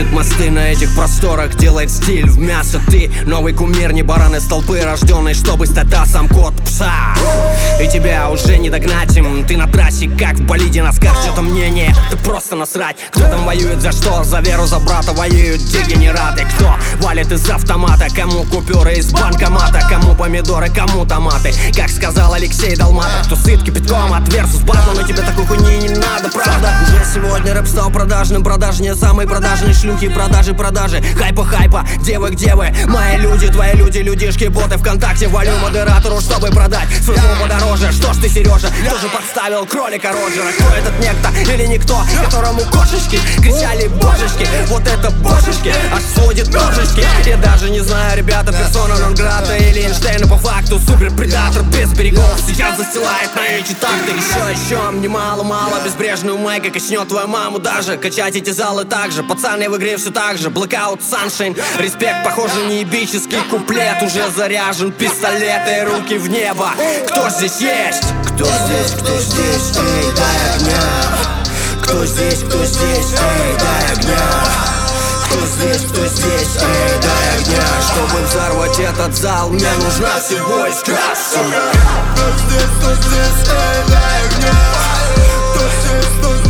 возводит мосты на этих просторах, делает стиль в мясо. Ты новый кумир, не баран из толпы, рожденный, чтобы стать сам кот пса. И тебя уже не догнать им. Ты на трассе, как в болиде, на скар. Что-то мнение, ты просто насрать. Кто там воюет за что? За веру, за брата воюют дегенераты. Кто валит из автомата? Кому купюры из банкомата? Кому помидоры, кому томаты? Как сказал Алексей Долматов, кто сыт кипятком от версус батла. Но тебе такой хуйни не надо, правда? Уже сегодня рэп стал продажным. Продажнее самые продажные шлюхи. Продажи, хайпа, девы, где вы? Мои люди, твои люди, людишки, боты ВКонтакте. Валю модератору, чтобы продать свою подороже. Что ж ты, Сережа, тоже подставил кролика Роджера? Кто этот некто или никто, которому кошечки кричали божечки? Вот это божечки, аж сводит ножечки. Я даже не знаю, ребята, персона нон-грата или Эйнштейна по факту. Супер-предатор без берегов сейчас застилает на эти такты. Еще, мне мало-мало безбрежную мэга качнет твою маму даже. Качать эти залы так же, пацаны в игре все так же. Blackout, Sunshine, респект, похоже, неебический куплет. Уже заряжен пистолет и руки в небо. Кто здесь есть? Кто здесь, эй, дай огня. Кто здесь, эй, дай огня. Кто здесь, эй, дай огня. Чтобы взорвать этот зал, мне нужна всего искра, сука. Кто здесь, эй, дай огня. Кто здесь,